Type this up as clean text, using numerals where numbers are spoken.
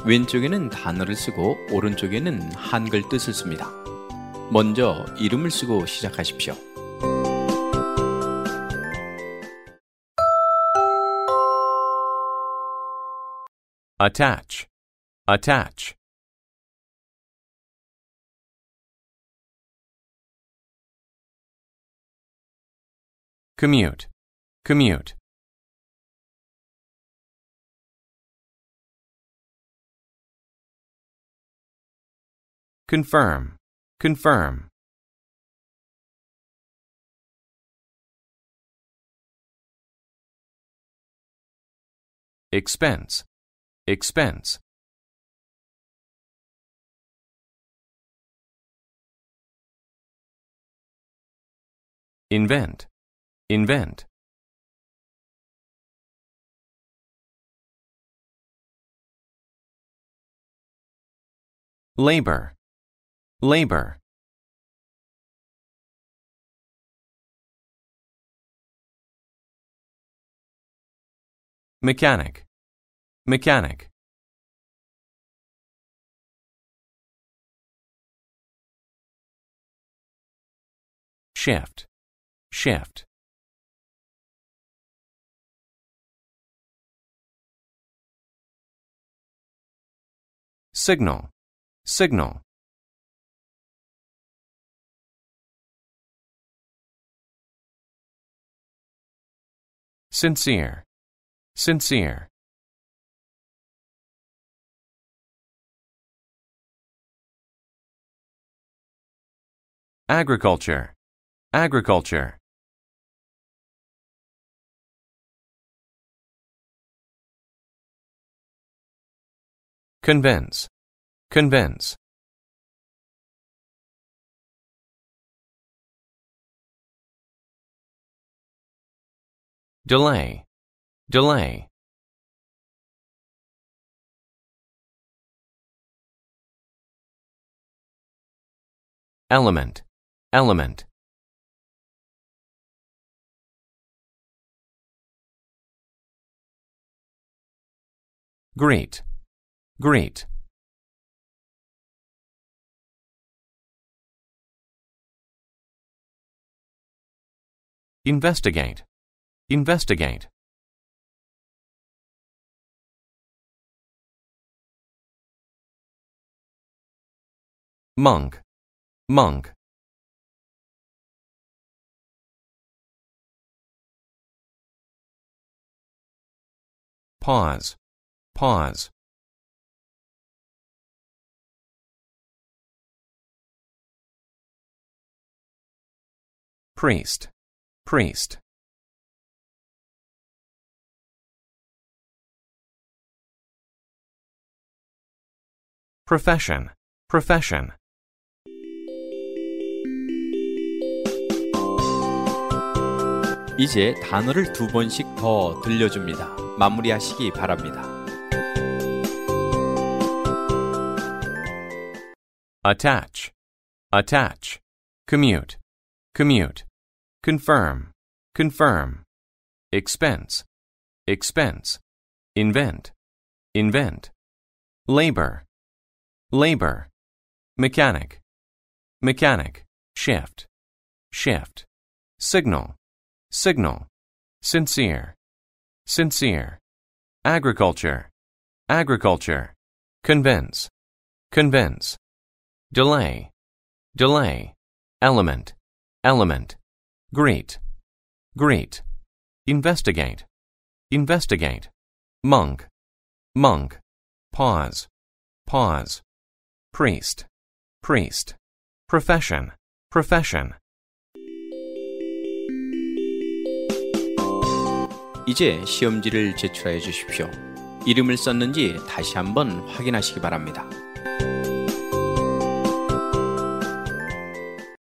왼쪽에는 단어를 쓰고 오른쪽에는 한글 뜻을 씁니다. 먼저 이름을 쓰고 시작하십시오. attach, attach. commute, commute. confirm, confirm. expense, expense. invent, invent. labor, labor. mechanic, mechanic. shift, shift. signal, signal. sincere, sincere. agriculture, agriculture. convince, convince. delay, delay. element, element. greet, greet. investigate, investigate. monk, monk. pause, pause. priest, priest. profession, profession. 이제 단어를 2번씩 더 들려줍니다. 마무리하시기 바랍니다. attach, attach. commute, commute. confirm, confirm. expense, expense. invent, invent. labor, labor. mechanic, mechanic. shift, shift. signal, signal. sincere, sincere. agriculture, agriculture. convince, convince. delay, delay. element, element. greet, greet. investigate, investigate. monk, monk. pause, pause. priest, priest. profession, profession. 이제 시험지를 제출하여 주십시오. 이름을 썼는지 다시 한번 확인하시기 바랍니다.